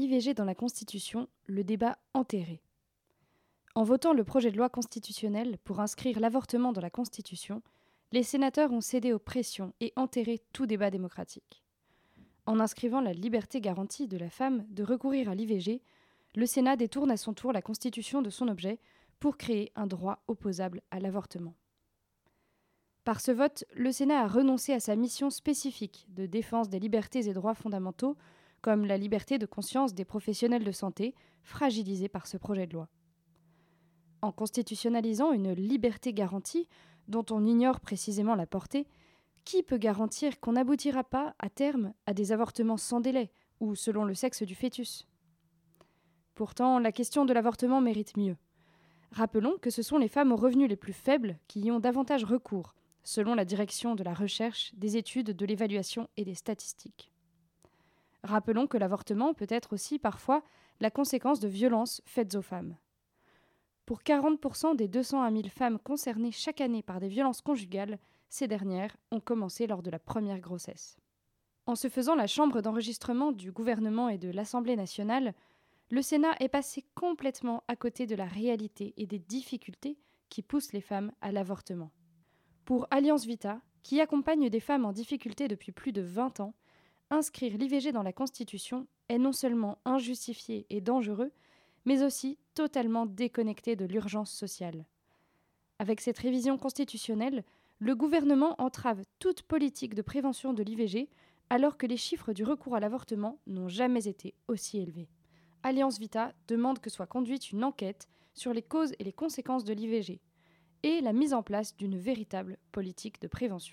IVG dans la Constitution, le débat enterré. En votant le projet de loi constitutionnelle pour inscrire l'avortement dans la Constitution, les sénateurs ont cédé aux pressions et enterré tout débat démocratique. En inscrivant la liberté garantie de la femme de recourir à l'IVG, le Sénat détourne à son tour la Constitution de son objet pour créer un droit opposable à l'avortement. Par ce vote, le Sénat a renoncé à sa mission spécifique de défense des libertés et droits fondamentaux, comme la liberté de conscience des professionnels de santé, fragilisée par ce projet de loi. En constitutionnalisant une liberté garantie, dont on ignore précisément la portée, qui peut garantir qu'on n'aboutira pas, à terme, à des avortements sans délai, ou selon le sexe du fœtus ? Pourtant, la question de l'avortement mérite mieux. Rappelons que ce sont les femmes aux revenus les plus faibles qui y ont davantage recours, selon la direction de la recherche, des études, de l'évaluation et des statistiques. Rappelons que l'avortement peut être aussi parfois la conséquence de violences faites aux femmes. Pour 40% des 201 000 femmes concernées chaque année par des violences conjugales, ces dernières ont commencé lors de la première grossesse. En se faisant la chambre d'enregistrement du gouvernement et de l'Assemblée nationale, le Sénat est passé complètement à côté de la réalité et des difficultés qui poussent les femmes à l'avortement. Pour Alliance Vita, qui accompagne des femmes en difficulté depuis plus de 20 ans, inscrire l'IVG dans la Constitution est non seulement injustifié et dangereux, mais aussi totalement déconnecté de l'urgence sociale. Avec cette révision constitutionnelle, le gouvernement entrave toute politique de prévention de l'IVG, alors que les chiffres du recours à l'avortement n'ont jamais été aussi élevés. Alliance Vita demande que soit conduite une enquête sur les causes et les conséquences de l'IVG et la mise en place d'une véritable politique de prévention.